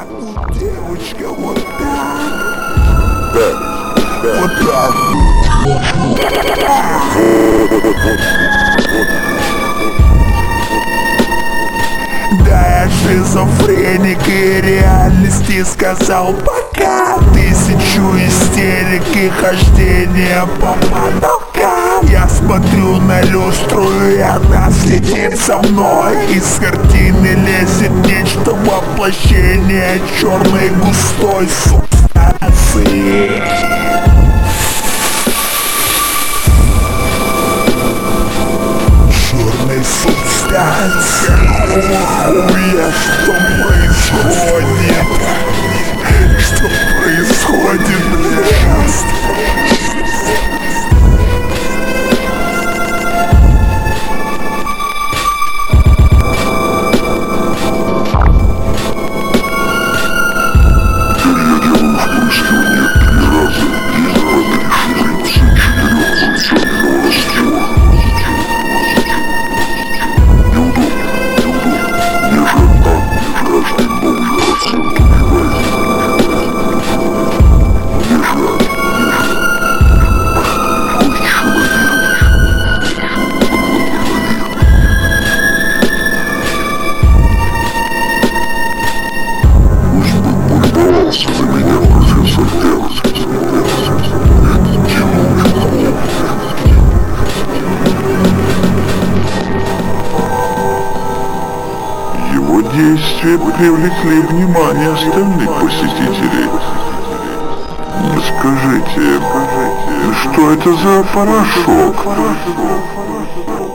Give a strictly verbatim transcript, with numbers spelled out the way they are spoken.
Ну, девочка, вот так. Да, да. Вот так. Да, я шизофреник и реальности сказал пока. Тысячу истерик и хождения по потолкам. Я смотрю на люстру, и она следит за мной. Из картины лезет нечто воплощение черной густой субстанции. Черной субстанции. Хуя, что происходит? Что происходит, блядь? Его действия привлекли внимание остальных посетителей. Скажите, что это за порошок?